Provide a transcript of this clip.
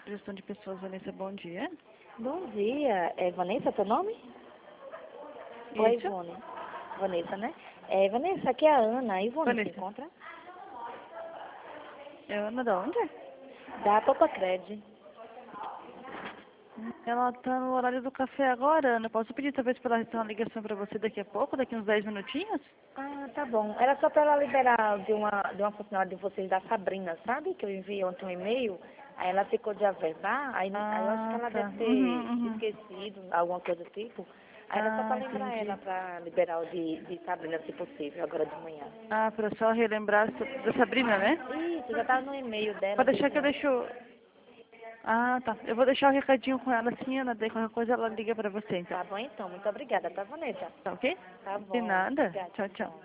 Gestão de pessoas, Vanessa, bom dia. Bom dia. É Vanessa teu nome? Ou é Isso? Ivone? Vanessa, né? Vanessa, aqui é a Ana. A Ivone se Vanessa. encontra? É Ana da onde? Da Popacred. Ela tá no horário do café agora, Ana. Posso pedir talvez para ela retornar uma ligação para você daqui a pouco, daqui uns 10 minutinhos? Ah, tá bom. Era só para ela liberar de uma funcionária de vocês, da Sabrina, sabe? Que eu enviei ontem um e-mail. Aí ela ficou de averbar. Aí eu acho que Ah, ela tá. deve ter Uhum. esquecido, alguma coisa do tipo. Aí era só Ah, para lembrar entendi. ela, para liberar o de Sabrina, se possível, agora de manhã. Ah, para só relembrar da Sabrina, né? Isso, já tá no e-mail dela Pode deixar desde que eu ontem. deixo... Ah, tá. Eu vou deixar o recadinho com ela assim, Ana. Daí qualquer coisa ela liga para você, então. Tá bom então, muito obrigada, tá, Vanessa? Tá ok? Tá De bom, nada. obrigada, Tchau, tchau, tchau. tchau.